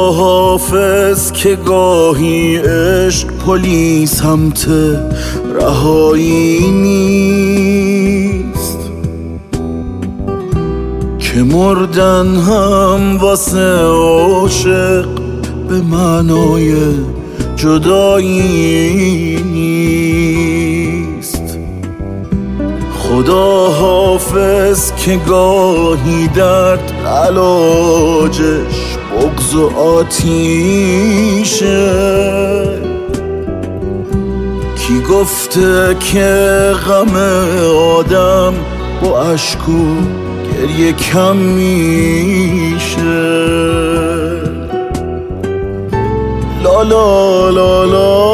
خدا حافظ که گاهی عشق پلی سمت رهایی نیست، که مردن هم واسه عاشق به معنای جدایی نیست. خدا حافظ که گاهی درد علاجش بغض و آتیشه. کی گفته که غم آدم با اشک و گریه کم میشه؟ لا لا لا لا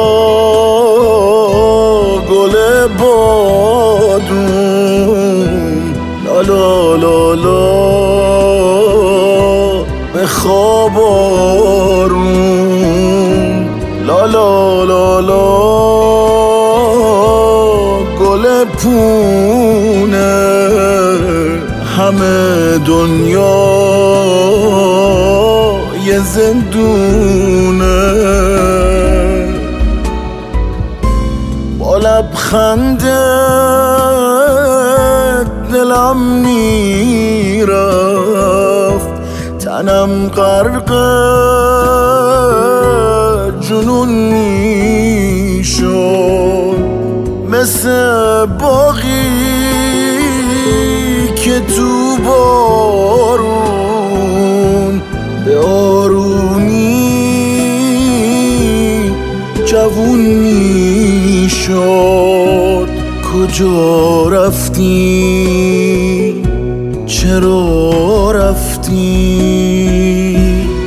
گل بادون، لا لا لا لا به خواب آروم، لا لا لا لا گل پونه. همه دنیا یه زندونه، با لبخنده دلم میرفت، تنم غرق جنون میشد، مثل باغی که تو بارون به آرومی جوون میشد. کجا رفتی؟ چرا رفتی؟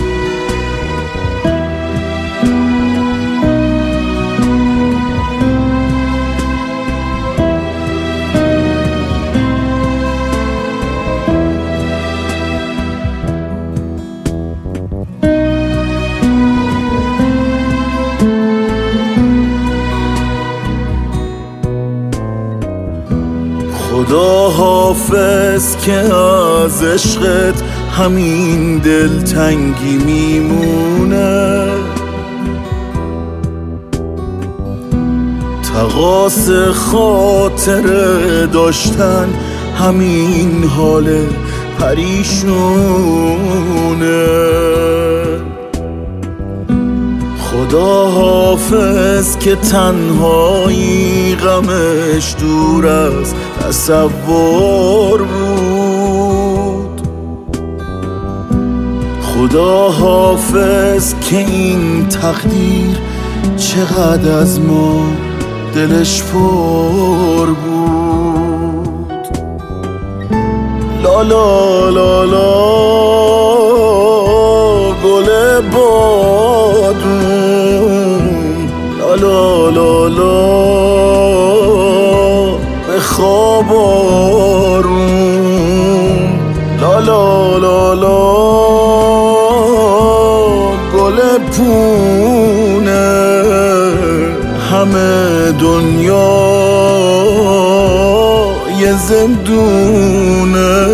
خدا حافظ که از عشقت همین دلتنگی میمونه، تقاص خاطر داشتن همین حال پریشونه. خدا حافظ که تنهایی غمش دور از تصور بود. خدا حافظ که این تقدیر چقدر از ما دلش پر بود. لا لا لا لا گل بادون، لا لا لا لا به خواب آروم، لا لا لا لا گل پونه. همه دنیا یه زندونه،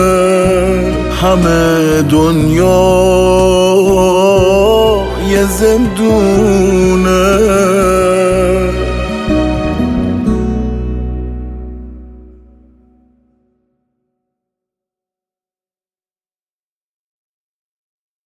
همه دنیا یه زندونه.